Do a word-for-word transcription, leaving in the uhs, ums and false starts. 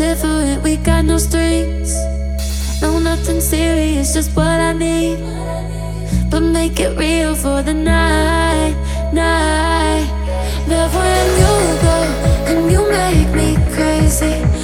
different, we got no strings. No, nothing serious, just what I need. But make it real for the night, night. Love when you go and you make me crazy.